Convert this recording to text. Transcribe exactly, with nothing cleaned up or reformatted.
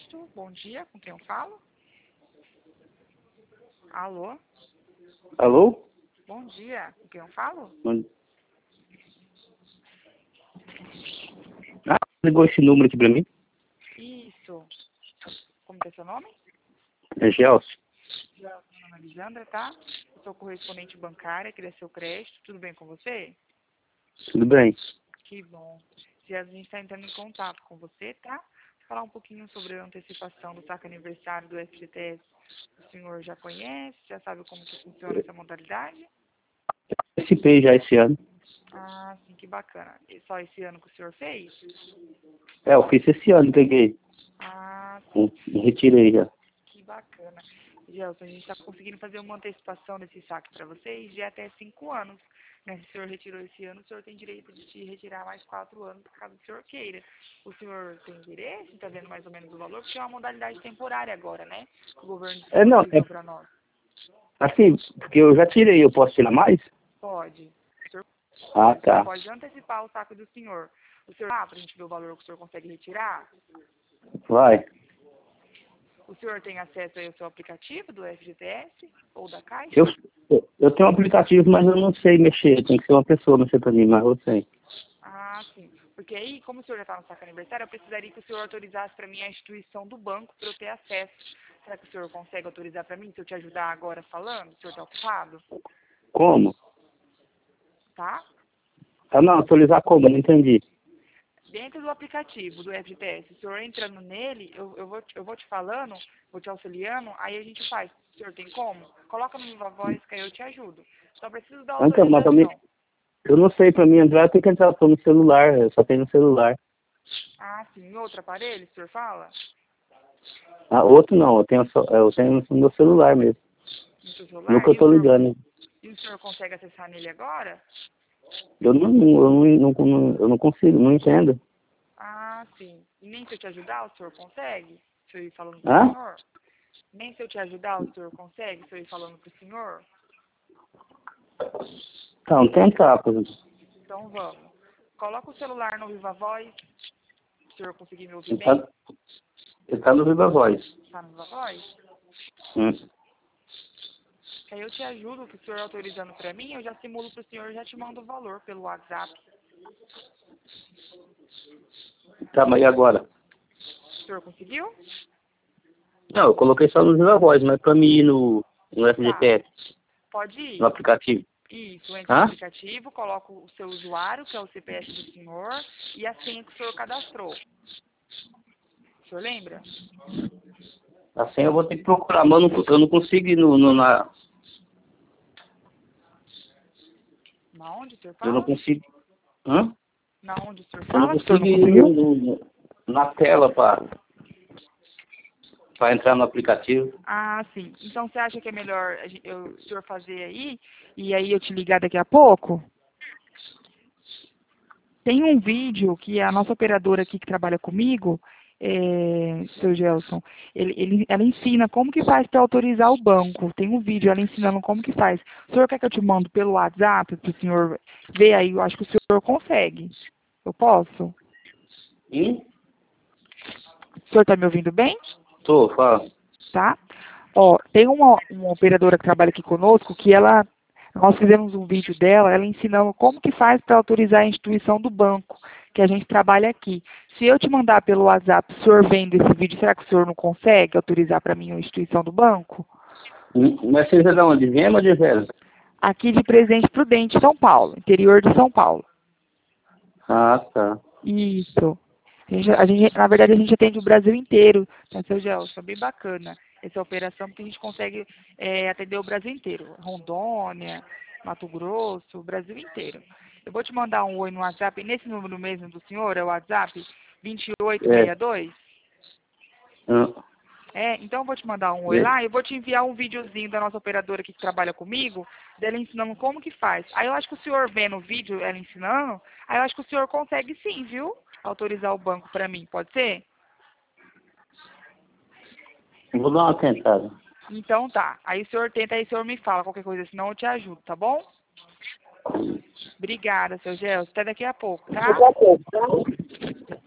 crédito. Bom dia, com quem eu falo? Alô? Alô? Bom dia, com quem eu falo? Bom- Ah, ligou esse número aqui pra mim? Isso. Como que é seu nome? É Gelson. Meu nome é Lisandra, tá? Eu sou correspondente bancária, queria seu crédito. Tudo bem com você? Tudo bem? Que bom. Se a gente está entrando em contato com você, tá? Falar um pouquinho sobre a antecipação do saque aniversário do F G T S. O senhor já conhece? Já sabe como que funciona essa modalidade? Participei já esse ano. Ah, sim, que bacana. E só esse ano que o senhor fez? É, eu fiz esse ano, peguei. Ah, sim, Hum, Retirei já. que bacana. Gelson, a gente está conseguindo fazer uma antecipação desse saque para vocês de até cinco anos. Né? Se o senhor retirou esse ano, o senhor tem direito de te retirar mais quatro anos, caso o senhor queira. O senhor tem interesse? Está vendo mais ou menos o valor? Porque é uma modalidade temporária agora, né? Que o governo É, não, é disponibilizou para nós. assim, porque eu já tirei, eu posso tirar mais? Pode. O senhor Ah, tá. pode antecipar o saque do senhor. O senhor, ah, para a gente ver o valor que o senhor consegue retirar? Vai. O senhor tem acesso aí ao seu aplicativo do F G T S ou da Caixa? Eu, eu eu tenho um aplicativo, mas eu não sei mexer. Tem que ser uma pessoa mexer pra mim, mas eu sei. Ah, sim. Porque aí, como o senhor já está no saque aniversário, eu precisaria que o senhor autorizasse para mim a instituição do banco para eu ter acesso. Será que o senhor consegue autorizar para mim, se eu te ajudar agora falando? O senhor está ocupado? Como? Tá? Ah, não, atualizar como? Eu não entendi. Dentro do aplicativo do F G T S, o senhor entrando nele, eu, eu, vou, te- eu vou te falando, vou te auxiliando, aí a gente faz. O senhor tem como? Coloca no Viva Voz que aí eu te ajudo. Só preciso da Então, mas também, autorização. eu não sei, pra mim entrar, eu tenho que entrar só no celular. Eu só tenho no celular. Ah, sim. Em outro aparelho, o senhor fala? Ah, outro não, eu tenho, só, eu tenho no meu celular mesmo. No seu No celular? que eu E o tô senhor, ligando. e o senhor consegue acessar nele agora? Eu não, eu não, não, não- eu não consigo, não entendo. Ah, sim. E nem se eu te ajudar, o senhor consegue? Se eu ir falando pro Hã? senhor? Nem se eu te ajudar, o senhor consegue? Se eu ir falando pro senhor? Então, tentar, por exemplo. Então vamos. Coloca o celular no Viva Voz. Se o senhor conseguir me ouvir Ele bem? tá, ele tá no Viva Voz. Tá no Viva Voz? Hum. Que aí eu te ajudo, que o senhor autorizando pra mim, eu já simulo pro senhor e já te mando o valor pelo WhatsApp. Tá, mas e agora? O senhor conseguiu? Não, eu coloquei só no Viva Voz, mas pra mim ir no, no Tá. F G T S, Pode no ir. aplicativo. Isso, entra no Hã? aplicativo, coloca o seu usuário, que é o C P F do senhor, e a senha que o senhor cadastrou. O senhor lembra? Assim eu vou ter que procurar, mas eu não, eu não consigo ir no, no, na... Na onde o senhor Eu não fala? consigo... Hã? Na onde o senhor Eu não fala? O senhor consigo não ir no, conseguiu? no- no- na tela pra, pra entrar no aplicativo. Ah, sim. Então você acha que é melhor a gen- eu, o senhor fazer aí e aí eu te ligar daqui a pouco? Tem um vídeo que a nossa operadora aqui que trabalha comigo, é, seu Gelson, ele, ele, ela ensina como que faz para autorizar o banco. Tem um vídeo ela ensinando como que faz. O senhor quer que eu te mando pelo WhatsApp para o senhor ver aí? Eu acho que o senhor consegue. Eu posso? Hum? O senhor está me ouvindo bem? Tô, fala. Tá? Ó, tem uma, uma operadora que trabalha aqui conosco que ela, nós fizemos um vídeo dela, ela ensinando como que faz para autorizar a instituição do banco que a gente trabalha aqui. Se eu te mandar pelo WhatsApp, o senhor vendo esse vídeo, será que o senhor não consegue autorizar para mim a instituição do banco? Hum? Mas você é de onde? Vema ou de Vera? Aqui de Presidente Prudente, São Paulo, interior de São Paulo. Ah, tá. Isso. A gente, a gente- na verdade, a gente atende o Brasil inteiro, tá, seu Gelson? É bem bacana essa operação, porque a gente consegue é, atender o Brasil inteiro. Rondônia, Mato Grosso, o Brasil inteiro. Eu vou te mandar um oi no WhatsApp, nesse número mesmo do senhor, é o WhatsApp vinte e oito sessenta É. e dois? Hum. É, então eu vou te mandar um oi É. lá e vou te enviar um videozinho da nossa operadora aqui que trabalha comigo, dela ensinando como que faz. Aí eu acho que o senhor vendo o vídeo, ela ensinando, aí eu acho que o senhor consegue sim, viu? Autorizar o banco para mim, pode ser? Vou dar uma tentada. Então tá. Aí o senhor tenta, aí o senhor me fala qualquer coisa, senão eu te ajudo, tá bom? Obrigada, seu Gelson. Até daqui a pouco, tá?